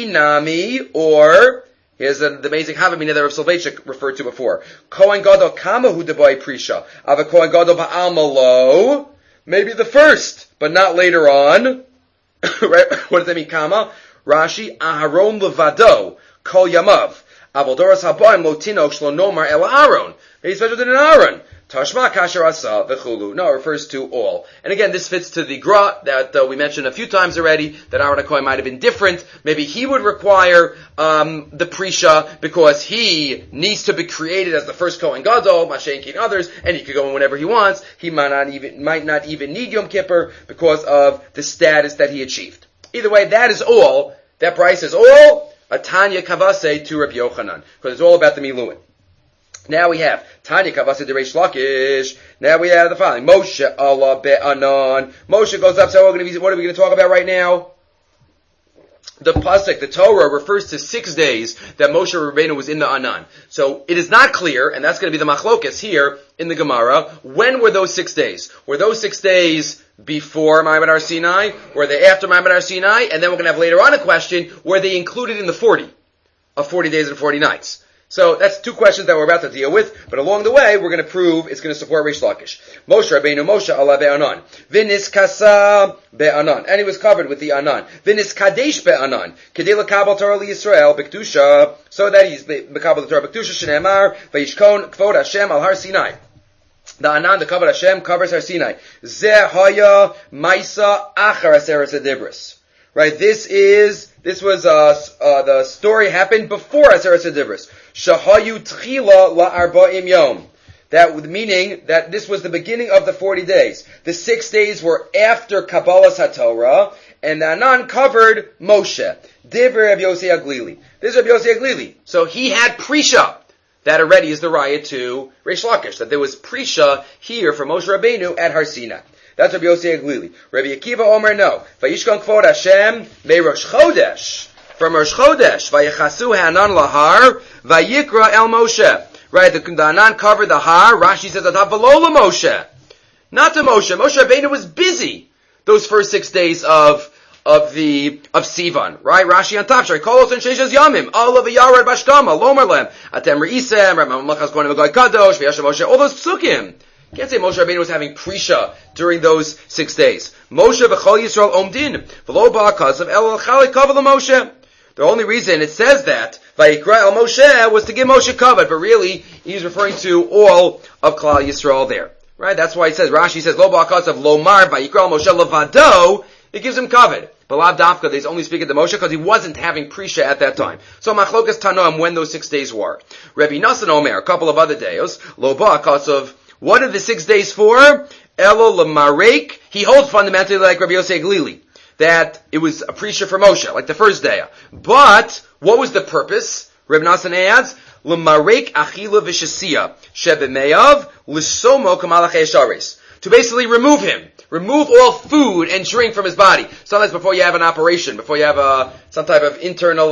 Inami, or, here's the amazing Havamina that Rav Soloveitchik referred to before. Kohen Gadol Kamahu Deboy Prisha. Ava Kohen Gadol Ba'alma lo. Maybe the first, but not later on. Right? What does that mean, Kama? Rashi, Aharon levado, kol yamav. Avodoras habayim lo tinoch shlo nomar el Aaron. He's special than an Aaron. Tashma kasher asa v'chulu. No, it refers to all. And again, this fits to the gra that we mentioned a few times already, that Aaron HaKohen might have been different. Maybe he would require the prisha because he needs to be created as the first Kohen Gadol, Mashenki and others, and he could go in whenever he wants. He might not even need Yom Kippur because of the status that he achieved. Either way, that is all. That price is all. A Tanya Kavase to Rabbi Yochanan. Because it's all about the Miluim. Now we have Tanya Kavase to Reish Lakish. Now we have the following. Moshe Allah Be'anan. Moshe goes up. So what are we going to talk about right now? The pasuk, the Torah, refers to 6 days that Moshe Rabbeinu was in the Anan. So it is not clear, and that's going to be the machlokas here in the Gemara. When were those 6 days? Were those 6 days before Ma'amad Har Sinai? Were they after Ma'amad Har Sinai? And then we're going to have later on a question, were they included in the 40 days and 40 nights? So that's two questions that we're about to deal with, but along the way, we're going to prove it's going to support Reish Lakish. Moshe Rabbeinu, Moshe Allah Be'anan. V'nis kasa Be'anan. And he was covered with the Anan. V'nis kadesh Be'anan. Kedei l'kabel Torah liYisrael B'kedusha. So that he's B'kabel the Torah B'kedusha Shne'emar V'yishkon Kvod Hashem al Har Sinai. The Anan, the Kavod Hashem, covers Har Sinai. Zeh haya Maisa achar Aseret Dibros. Right, this was the story happened before Aseret Dibros. Shahayu tchila la'arba'im yom. That meaning that this was the beginning of the 40 days. The 6 days were after Kabbalas HaTorah, and the Anan covered Moshe. Divrei Rabbi Yossi Aglili. This is Rabbi Yossi Aglili. So he had Prisha. That already is the raya to Reish Lakish, that there was Prisha here for Moshe Rabbeinu at Har Sinai. That's Rabbi Yossi Aglili. Rabbi Akiva Omer, no. Vayishkan Kvod Hashem, me Rosh Chodesh. From Rosh Chodesh, Vayechasu Hanan Lahar, Vayikra El Moshe. Right, the Hanan covered the Har. Rashi says, V'lo Moshe. Not to Moshe. Moshe Rabbeinu was busy those first 6 days of Sivan, right? Rashi on top. Kolos and Sheishes Yamim. All of the Yared Bashtama. Lomerlem. Atem Re'isem. Ramachas Kohen V'Goy Kadosh. V'Yashem Moshe. All those psukim. Can't say Moshe Rabbeinu was having Prisha during those 6 days. Moshe V'Chol Yisrael Omdin. V'lo Ba'akaz of El Chalik Kavah Moshe. The only reason it says that Vayikra El Moshe was to give Moshe covet, but really he's referring to all of Klal Yisrael there, right? That's why it says Rashi says Lo Ba'akaz of Lomar Vayikra El Moshe Levado. It gives him covet. But Lav Dafka, he's only speaking to Moshe because he wasn't having Prisha at that time. So Machlokas Tanoim, when those 6 days were. Rabbi Nassan Omer, a couple of other days, Lo Ba'akaz of, what are the 6 days for? Elo Lamarek. He holds fundamentally like Rabbi Yossi Aglili, that it was a Prisha for Moshe, like the first day. But, what was the purpose? Rabbi Nassan adds, Lamarek Achila Vishasiya, Shebemeyav, Lissomo Kamalach Esharis. To basically remove him. Remove all food and drink from his body. Sometimes before you have an operation, before you have some type of internal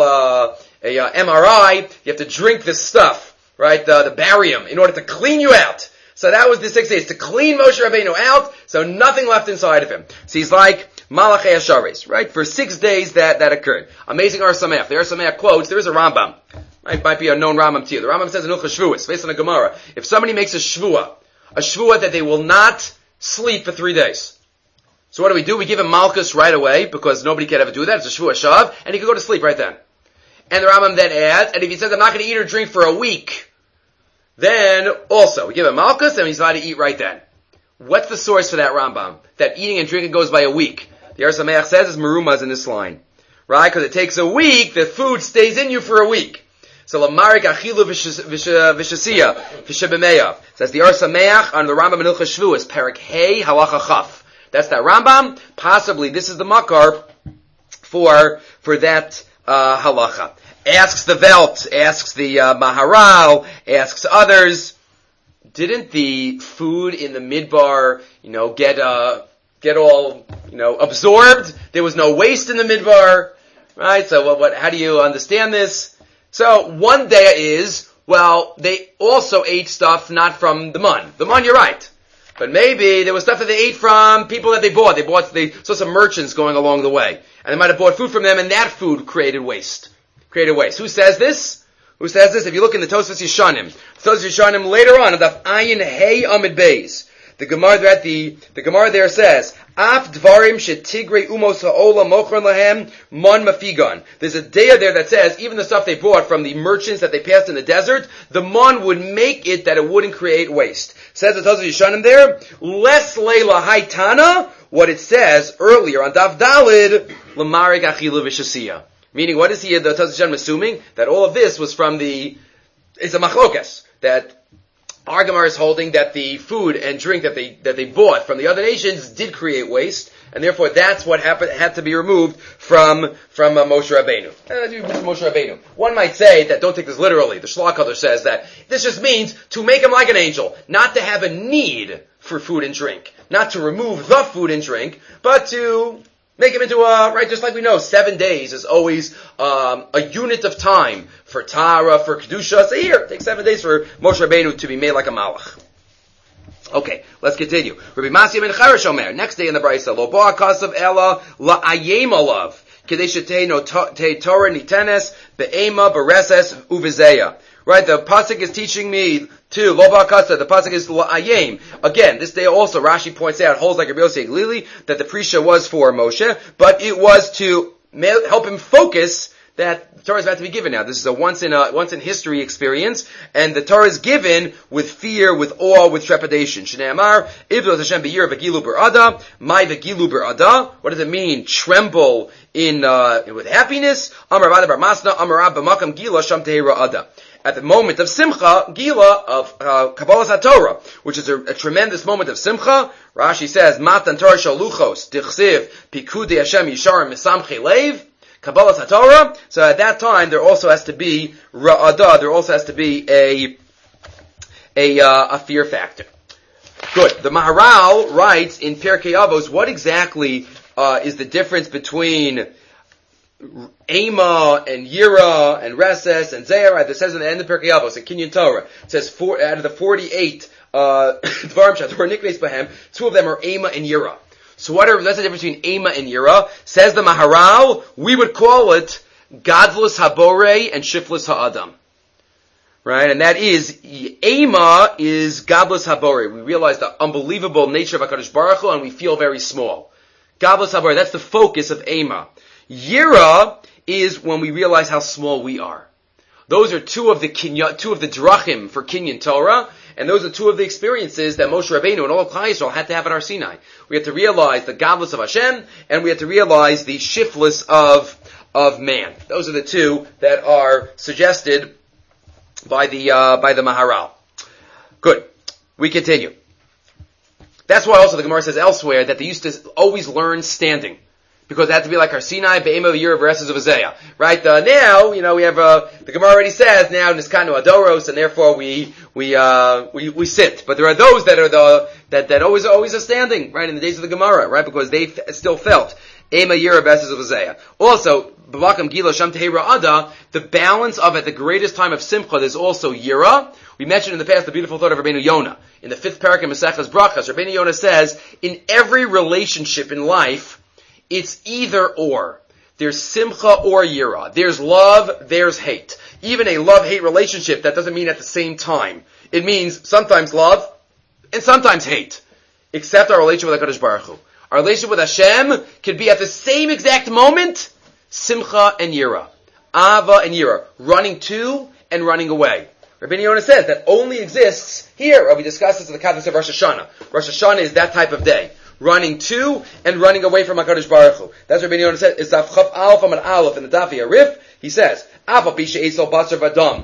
MRI, you have to drink this stuff, right? The barium, in order to clean you out. So that was the 6 days, to clean Moshe Rabbeinu out, so nothing left inside of him. So he's like Malachei Asharis, right? For 6 days that occurred. Amazing Ar Sameach. The Ar Sameach quotes, there is a Rambam. It might be a known Rambam to you. The Rambam says in Hilchos Shvuos, based on a Gemara, if somebody makes a shvua that they will not sleep for 3 days. So what do? We give him Malchus right away, because nobody can ever do that. It's a Shvuah Shav, and he can go to sleep right then. And the Rambam then adds, and if he says, I'm not going to eat or drink for a week, then also, we give him Malchus, and he's allowed to eat right then. What's the source for that Rambam? That eating and drinking goes by a week. The Ar Sameach says it's Merumaz in this line. Right? Because it takes a week, the food stays in you for a week. So Lamarik Achilu Vishasiya, Vishabemeyav. Says the Ar Sameach on the Rambam in Hilchos Shvuos, Perek Hey Halacha Chaf. That's that Rambam. Possibly this is the makar for that halacha. Asks the Velt, asks the Maharal, asks others. Didn't the food in the midbar, get all, absorbed? There was no waste in the midbar, right? So what? How do you understand this? So one day is, they also ate stuff not from the mun. The mun, you're right. But maybe there was stuff that they ate from people that they bought. They saw some merchants going along the way. And they might have bought food from them, and that food created waste. Who says this? If you look in the Tosfos Yeshanim. The Tosfos Yeshanim later on, the Ayin Hey Amid Beis. The Gemara there says, Af dvarim shetigre umos ha'olam mochron lahem mon mafigon. There's a daya there that says, even the stuff they bought from the merchants that they passed in the desert, the mon would make it that it wouldn't create waste. Says the Tosfos Yeshanim there, Les leila haitana, what it says earlier on Daf Dalid, Lamarik achilu v'shasiya. Meaning, what is the Tosfos Yeshanim assuming? That all of this was from it's a machlokas, that our Gemara is holding that the food and drink that they bought from the other nations did create waste, and therefore that's what had to be removed from Moshe Rabbeinu. One might say that, don't take this literally. The Shlach says that this just means to make him like an angel, not to have a need for food and drink, not to remove the food and drink, but to make him into just like we know, 7 days is always a unit of time for Tara, for Kedusha. So here, it takes 7 days for Moshe Rabbeinu to be made like a Malach. Okay, let's continue. Rabbi Masya ben Charash Omer, next day in the Brisa, Lo Boa Kasav Ela La'ayem Alav, Kadesh Te Torah Nitenes Be'ema Bereses Uvizeya. Right, the pasuk is teaching me to Lo Boa Kasav. The pasuk is La'ayem. Again, this day also Rashi points out, holds like Rabbi Yossi Aglili, that the Prisha was for Moshe, but it was to help him focus that the Torah is about to be given now. This is a once in history experience, and the Torah is given with fear, with awe, with trepidation. Shnei Amar, Ivdos Hashem be'yir v'gilu ber'ada, mai v'gilu ber'ada. What does it mean? Tremble with happiness. Amar Rabba bar Masna, Amar Rabba b'makam gila sham tehei ra'ada. At the moment of Simcha, Gila of Kabbalas HaTorah, which is a tremendous moment of Simcha, Rashi says, Matan Torah Shaluchos, Dichsiv, Pikudei Hashem Yisharim Mesamchei Leiv, Kabbalas HaTorah. So at that time, there also has to be Ra'ada, there also has to be a fear factor. Good. The Maharal writes in Pirkei Avos, what exactly is the difference between Ema and Yira and Reses and Zera? It says in the end of Pirkei Avos, in Kinyan Torah, it says out of the 48 Dvarim Shator Niknes Bahem, 2 of them are Ema and Yira. So that's the difference between Ema and Yira. Says the Maharal, we would call it Gadlus Habore and Shiflus Ha'adam. Right? And that is, Ema is Gadlus Habore. We realize the unbelievable nature of HaKadosh Baruch Hu and we feel very small. Gadlus Habore, that's the focus of Ema. Yira is when we realize how small we are. Those are two of the drachim for Kinyan Torah, and those are 2 of the experiences that Moshe Rabbeinu and all of Klal Yisrael had to have at Har Sinai. We had to realize the godless of Hashem, and we had to realize the shiftless of man. Those are the 2 that are suggested by the Maharal. Good. We continue. That's why also the Gemara says elsewhere that they used to always learn standing. Because it had to be like Har Sinai, Be'ema of the year of Reses of Azayah. Right? Now, we have, the Gemara already says, now, Niskanu Adoros, and therefore we sit. But there are those that are that always are standing, right, in the days of the Gemara, right? Because they still felt, Ema year of Reses of Azayah. Also, B'vakam Gila Sham Tehira Ada, the balance of at the greatest time of Simcha, there's also Yira. We mentioned in the past the beautiful thought of Rabbeinu Yonah. In the 5th parak in Maseches Brachas, Rabbeinu Yonah says, in every relationship in life, it's either or. There's simcha or yira. There's love, there's hate. Even a love-hate relationship, that doesn't mean at the same time. It means sometimes love and sometimes hate. Except our relationship with HaKadosh Baruch Hu. Our relationship with Hashem can be at the same exact moment, simcha and yira. Ava and yira. Running to and running away. Rabbeinu Yonah says that only exists here. We discussed this in the context of Rosh Hashanah. Rosh Hashanah is that type of day. Running to and running away from HaKadosh Baruch Hu. That's what Rabbeinu Yonah says. It's Daf Chaf Aleph and Aleph in the Daf Yarif. He says, Afa Pisha Esel Basar Vadam.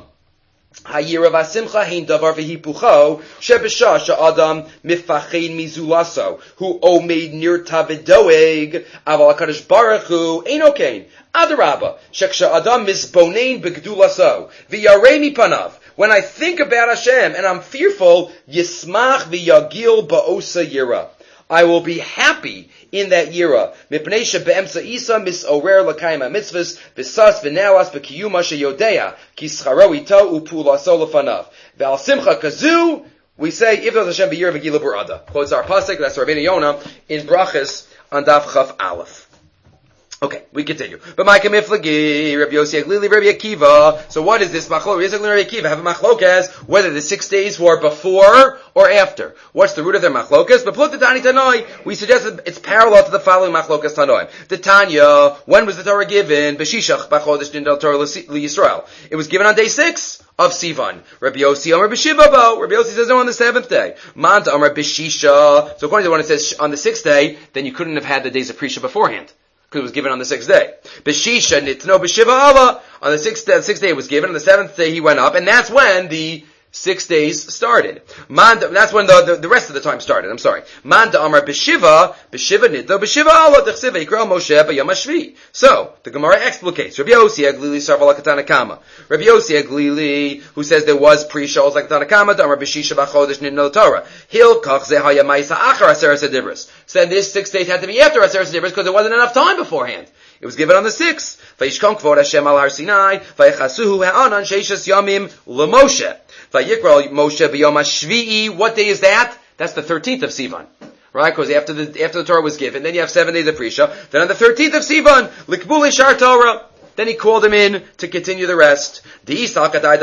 Hayira Vasimcha Hein Davar V'Hipucho Shebesha Sha'adam Mifachein Mizulaso Hu Omeid Nir Tavidoeg Aval HaKadosh Baruch Hu Eino Kain Adarabba Sheksha Adam Misbonein Begdulaso V'Yarei Mipanav. When I think about Hashem and I'm fearful, Yismach V'Yagil Ba'osa Yira. I will be happy in that yira. Mipnei shebe'emsa isa misorer l'kayim ha'mitzvahs v'sas v'nelas b'kiyum asher yodea ki scharo ito u'pulaso lefanav. Ve'al simcha kazu, we say, if there's Hashem b'yira v'gila b'rada. Quotes our pasuk, that's Rabbeinu Yonah, in Brachas on Daf Chaf Aleph. Okay, we continue. But my kamiflagi, Rabbi Yossi Aglili, Rabbi Akiva. So what is this machlok? Rabbi Yossi Aglili, Rabbi Akiva have a machlokas whether the 6 days were before or after. What's the root of their machlokas? But put the Tani Tanoi. We suggest that it's parallel to the following machlokas Tanoi. The Tanya, when was the Torah given? B'shishach b'chodesh nindal Torah l'Yisrael. It was given on day 6 of Sivan. Rabbi Yossi Amar b'Shiva bo. Rabbi Yossi says no on the 7th day. Manta Amar b'Shisha. So according to when it says on the 6th day, then you couldn't have had the days of Prisha beforehand. Because it was given on the 6th day. B'shisha nitno b'shiva Allah. On the 6th day it was given, on the 7th day he went up, and that's when the 6 days started. That's when the rest of the time started, I'm sorry. Manda Amar b'shiva nitno b'shiva Allah, t'chsiva yikra Moshe b'yom hashvi. So, the Gemara explicates. Rabbi Yossi Aglili sarva l'katana kama. Rabbi Yossi Aglili, who says there was pre-shals like Tanna Kama, Amar b'shisha b'chodesh nitno Torah. Hilkach zehaya ma'isa achar aseres adibris. So then this 6 days had to be after aseres adibris because there wasn't enough time beforehand. It was given on the 6th. Vayishkon kvod Hashem al Har Sinai, vaychasuhu ha'anan sheishas yamim l'Moshe. Vayikra Moshe b'yom hashvi'i. What day is that? That's the 13th of Sivan. Right? Because after the Torah was given, then you have 7 days of Prisha. Then on the 13th of Sivan, likbuli shar Torah. Then he called him in to continue the rest. Because after the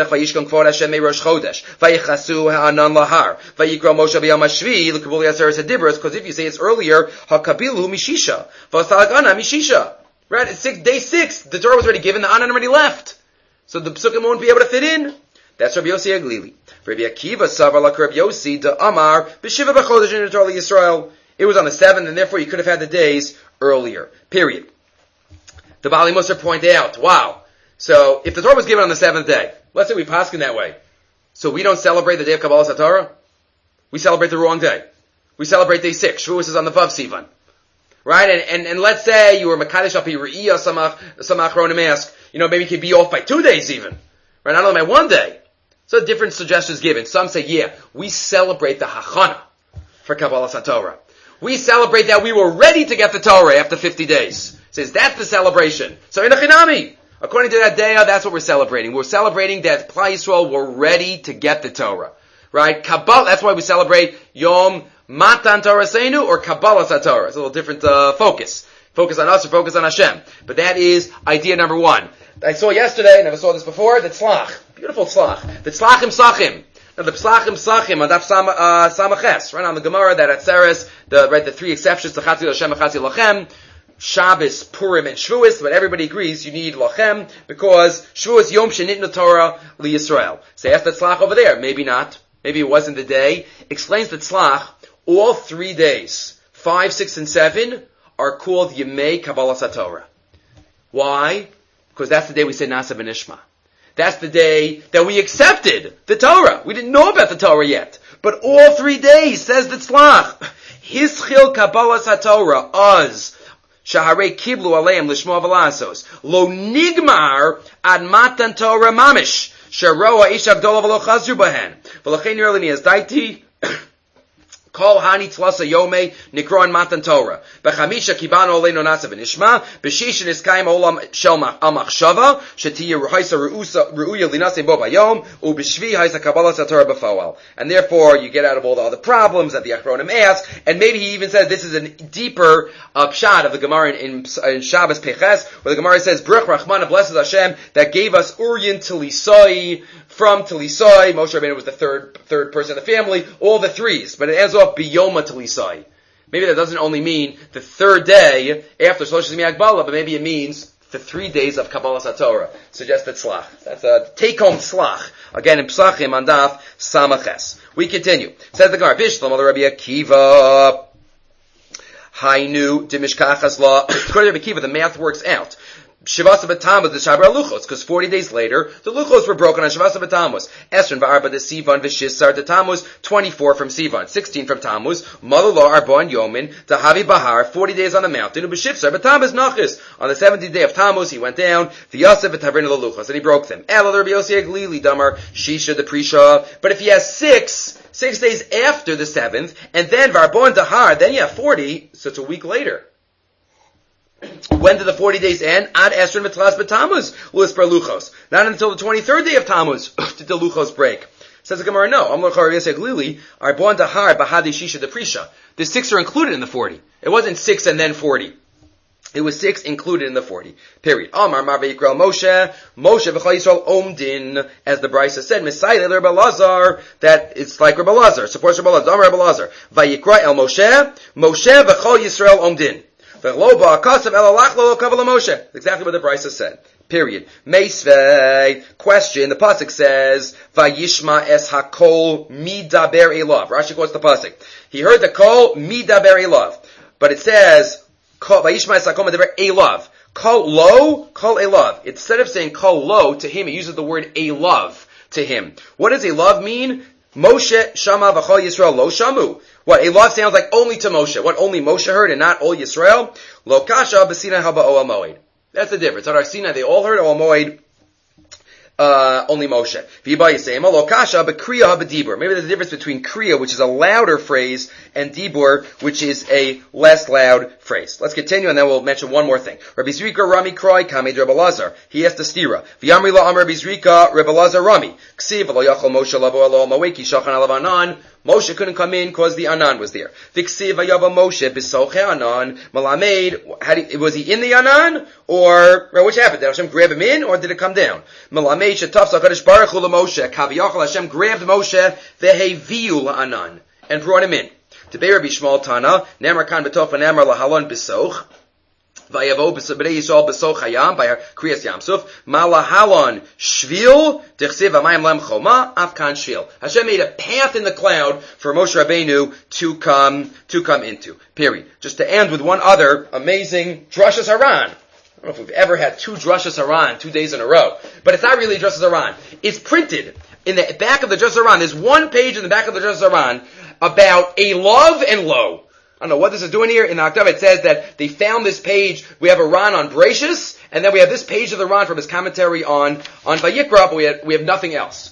if you say it's earlier, hakabilu mishisha. Mishisha. Right? It's day 6. The Torah was already given, the Anan already left. So the Psukim won't be able to fit in. That's Rabbi Yossi Aglili. Rabbi Akiva Savar like Rabbi Yossi de Amar b'shiva b'chodesh in Torah Yisrael. It was on the 7th, and therefore you could have had the days earlier. Period. The Bali Musar point out, wow. So if the Torah was given on the 7th day, let's say we paskin that way. So we don't celebrate the day of Kabbalah Satorah? We celebrate the wrong day. We celebrate day 6. Shavuos is on the Vav Sivan. Right? And let's say you were Makadosh Api Re'iyah some Achronim ask, maybe you could be off by 2 days even. Right? Not only by 1 day. So different suggestions given. Some say, yeah, we celebrate the Hachana. for Kabbalas HaTorah. We celebrate that we were ready to get the Torah after 50 days. It says that's the celebration. So Inachinami, according to that day, that's what we're celebrating. We're celebrating that Klal Yisrael were ready to get the Torah. Right? Kabbalah, that's why we celebrate Yom Matan Torah Seinu or Kabbalas HaTorah. It's a little different focus. Focus on us or focus on Hashem. But that is idea number one. I saw yesterday, never saw this before, the tzlach. Beautiful tzlach. The tzlachim sachim. Now the tzlachim sachim on daf samaches, right on the Gemara, that Atzeres, the three exceptions to Chatzi Hashem and Chatzi Lachem, Shabbos, Purim, and Shavuos, but everybody agrees you need Lachem because Shavuos Yom Shenitnu Torah Li Yisrael. So ask the tzlach over there. Maybe not. Maybe it wasn't the day. Explains the tzlach. All 3 days, 5, 6, and 7, are called Yemei Kabbalas HaTorah. Why? Because that's the day we say Nasa B'Nishma. That's the day that we accepted the Torah. We didn't know about the Torah yet. But all 3 days, says the tzlach, Hischil Kabbalas HaTorah az Shaharei Kiblu Aleim Lishmo V'Lasos Lo Nigmar Ad Matan Torah Mamish Sharoa Ish Agdola V'Lo Chazru Bahen V'Lachein Yerlini Az Daiti Kol Hani Tlasa Yomei Nikron Matan Torah. Bechamisha Kibano Oleino Nasa V'Nishma. B'shishin Iskayim Olam Shel Amachshava. Shetiya Haisa Ru'uya Linase Bo Bayom. U'b'shvi Haisa Kabbalas HaTorah B'Fawal. And therefore, you get out of all the other problems that the Achronim ask. And maybe he even says this is a deeper pshat of the Gemara in Shabbos Peches, where the Gemara says, Baruch Rachmana, blesses Hashem, that gave us Uryin Tilisoi, from Tilisoi. Moshe Rabbeinu was the third person in the family, all the threes, but it ends off Biyoma Tilisoi. Maybe that doesn't only mean the third day after Shlosh Yemei Hagbala, but maybe it means the 3 days of Kabbalas HaTorah. Suggested tzlach. That's a take-home tzlach. Again, in Psachim on daf Samaches. We continue. Says the Gemara, Bishlam the Rabbi Akiva. Hainu Dimishkachas Law. According to Rabbi Akiva, the math works out. Shavasa B'Tammuz, the Shabar Luchos, because 40 days later, the Luchos were broken on Shavasa B'Tammuz. Esron V'Arba de Sivan V'Shisar de Tammuz, 24 from Sivan, 16 from Tammuz, Malalo Arba and Yomin, Tahavi Bahar, 40 days on the mountain, Ubeshivsar B'Tammuz Nachis. On the 70th day of Tammuz, he went down, the Yosef V'Tavrin of the Luchos, and he broke them. Elad Rabbi Yossi Aglili, Damar, Shisha the Prisha. But if he has 6 days after the 7th, and then Varbon Dahar, then you have 40, so it's a week later. When did the 40 days end? Ad Esron V'Tlas B'Tammuz, Lis Bar Luchos. Not until the 23rd day of Tammuz did the Luchos break. Says the Gemara, no. Amar Char Yosef Glili, Arbon Dahar Bahadi Shisha the Prisha. The 6 are included in the 40. It wasn't 6 and then 40. It was 6 included in the 40. Period. Amar Mar V'Yikral Moshe V'Chal Yisrael Omdin, as the Brisa said, Messiah Rabbi Lazar, that it's like Rabbi Lazar, supports Rabbi Lazar. Amar Rabbi Lazar, V'Yikra El Moshe V'Chal Yisrael Omdin. Exactly what the Brisa said. Period. Meisvei. Question. The pasuk says, "Vayishma es hakol midaber elav." Rashi quotes the pasuk. He heard the kol midaber elav, but it says Vayishma es hakol midaber elav. Kol lo, kol elav. Instead of saying kol lo to him, it uses the word elav to him. What does elav mean? Moshe shama v'chol Yisrael lo shamu. What? Elav sounds like only to Moshe. What? Only Moshe heard and not all Yisrael? Lo kasha b'sinai haba oel moed. That's the difference. On our Sinai, they all heard oel moed. Only Moshe. V'yiba yisema lo kasha b'kriya haba dibur. Maybe there's a difference between kriya, which is a louder phrase, and dibur, which is a less loud phrase. Let's continue, and then we'll mention one more thing. Rabbi Zrika Rami Kroi Kamed Rabbi Lazar. He asked the stira. V'yamri la amar Rabbi Zrika Rabbi Lazar Rami. Ksiv lo yachol Moshe lavo elo maweki shachan alav anan. Moshe couldn't come in because the Anan was there. V'ksiv vayava Moshe b'soche Anan malamed. Was he in the Anan, or which happened? Did Hashem grab him in, or did it come down? Malamed shetaf sakadosh baruch hu Moshe kaviyachol. Hashem grabbed Moshe veheviu la'Anan and brought him in. Tebei Rabbi Shmuel Tana Nemar kan b'tof v'nemar lahalon b'soch. Vayavo b'nei Yisrael b'soch hayam by Kriyas Yamsuf malahalon shvil dechsev amayim lem choma afkan shvil. Hashem made a path in the cloud for Moshe Rabbeinu to come into. Period. Just to end with one other amazing drashas haran. I don't know if we've ever had 2 drashas haran 2 days in a row, but it's not really drashas haran. It's printed in the back of the drashas haran. There's one page in the back of the drashas haran about a love and lo. I don't know what this is doing here. In the Aktava it says that they found this page. We have a Ran on Bereshis, and then we have this page of the Ran from his commentary on Vayikra, but we have nothing else.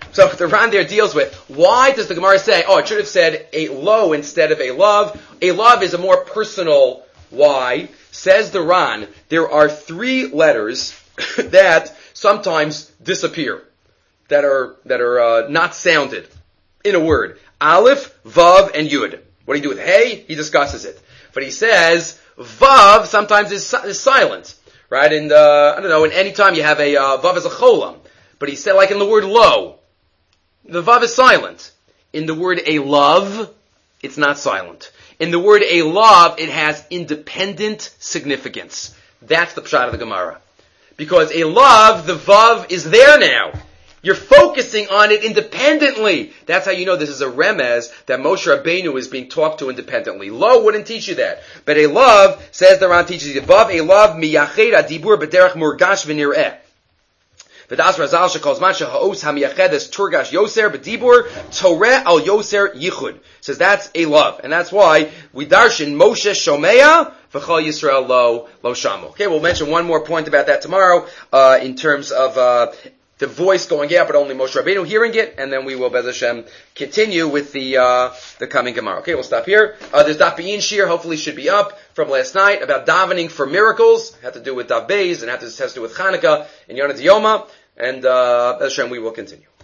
So the Ran there deals with, why does the Gemara say, it should have said a lo instead of a love? A love is a more personal why. Says the Ran, there are 3 letters that sometimes disappear, that are not sounded in a word. Aleph, Vav, and Yud. What do you do with Hey? He discusses it. But he says, Vav sometimes is silent, right? And, in any time you have a, Vav is a cholam. But he said, like in the word lo, the Vav is silent. In the word a love, it's not silent. In the word a love, it has independent significance. That's the pshat of the Gemara. Because a love, the Vav is there now. You're focusing on it independently. That's how you know this is a remez that Moshe Rabbeinu is being talked to independently. Lo wouldn't teach you that. But a love, says the Ran teaches you above, a love miyached adibur b'derech murgash v'nireh. V'das Razal shekol zman sheha'os hamiyachedes turgash yoser b'dibur toreh al yoser yichud. Says that's a love. And that's why we darshan Moshe Shomea v'chol Yisrael lo shamu. Okay, we'll mention one more point about that tomorrow, in terms of, the voice going out, but only Moshe Rabbeinu hearing it, and then we will, Bez Hashem, continue with the coming Gemara. Okay, we'll stop here. There's Daf Be'in Shir, hopefully should be up from last night, about davening for miracles. Had to do with Daf Beis, and has to do with Chanukah and Yonah D'Yoma, and Bez Hashem, we will continue.